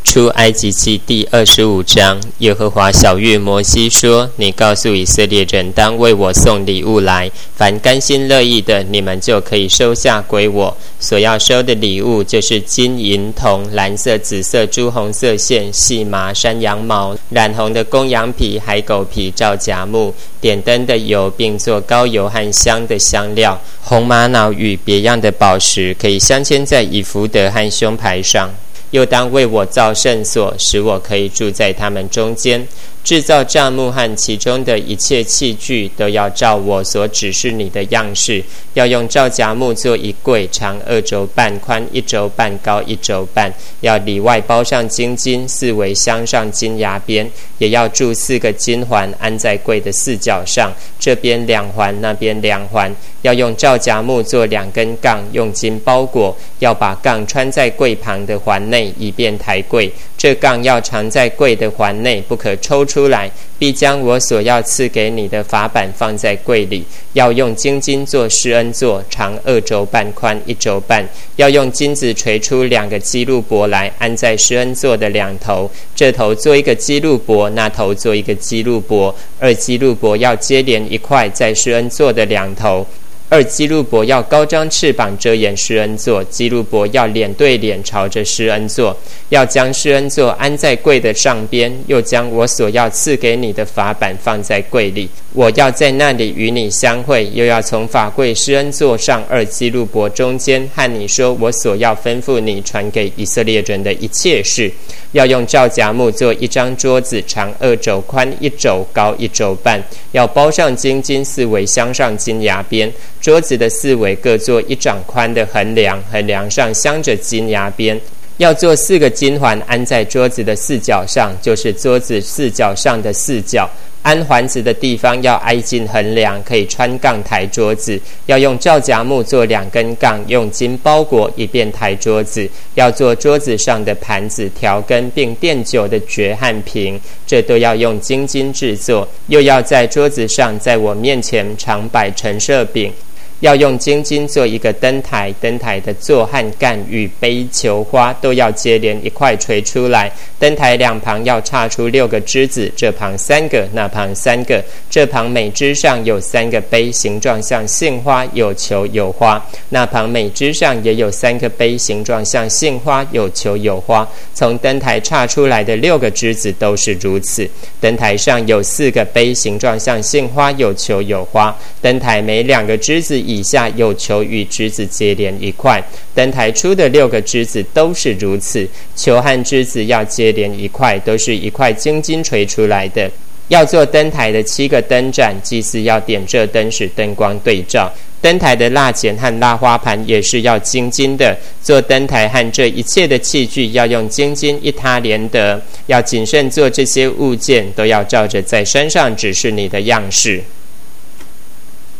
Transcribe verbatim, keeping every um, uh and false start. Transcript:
出埃及记第二十五章，耶和华晓谕摩西说：你告诉以色列人，当为我送礼物来，凡甘心乐意的，你们就可以收下归我。所要收的礼物，就是金银铜、蓝色、紫色、朱红色线、细麻、山羊毛、染红的公羊皮、海狗皮、皂荚木、点灯的油，并做膏油和香的香料、红玛瑙与别样的宝石，可以镶嵌在以弗得和胸牌上。又当为我造圣所，使我可以住在他们中间。制造帐幕和其中的一切器具，都要照我所指示你的样式。要用皂荚木做一柜，长二肘半，宽一肘半，高一肘半。要里外包上金金，四围镶上金牙边。也要铸四个金环，安在柜的四角上，这边两环，那边两环。要用皂荚木做两根杠，用金包裹。要把杠穿在柜旁的环内，以便抬柜。这杠要藏在柜的环内，不可抽出来，必将我所要赐给你的法版放在柜里。要用金金做施恩座，长二肘半，宽一肘半。要用金子锤出两个基路伯来，安在施恩座的两头，这头做一个基路伯，那头做一个基路伯。二基路伯要接连一块，在施恩座的两头。二基路伯要高张翅膀遮掩施恩座，基路伯要脸对脸朝着施恩座。要将施恩座安在柜的上边，又将我所要赐给你的法版放在柜里。我要在那里与你相会，又要从法柜施恩座上二基路伯中间和你说我所要吩咐你传给以色列人的一切事。要用皂荚木做一张桌子，长二肘，宽一肘，高一肘半。要包上金金，四围镶上金牙边。桌子的四围各做一掌宽的横梁，横梁上镶着金牙边。要做四个金环，安在桌子的四角上，就是桌子四角上的四角。安环子的地方要挨近横梁，可以穿杠抬桌子。要用皂荚木做两根杠，用金包裹，以便抬桌子。要做桌子上的盘子、调羹，并奠酒的爵和瓶，这都要用金金制作。又要在桌子上，在我面前常摆陈设饼。要用金金做一个灯台，灯台的座和干与杯球花都要接连一块垂出来。灯台两旁要插出六个枝子，这旁三个，那旁三个。这旁每枝上有三个杯，形状像杏花，有球有花。那旁每枝上也有三个杯，形状像杏花，有球有花。从灯台插出来的六个枝子都是如此。灯台上有四个杯，形状像杏花，有球有花。灯台每两个枝子以下有球与枝子接连一块。灯台出的六个枝子都是如此，球和枝子要接连一块，都是一块金金锤出来的。要做灯台的七个灯盏，祭司要点这灯，使灯光对照。灯台的蜡剪和蜡花盘也是要金金的。做灯台和这一切的器具要用金金一他连得。要谨慎做这些物件，都要照着在山上指示你的样式。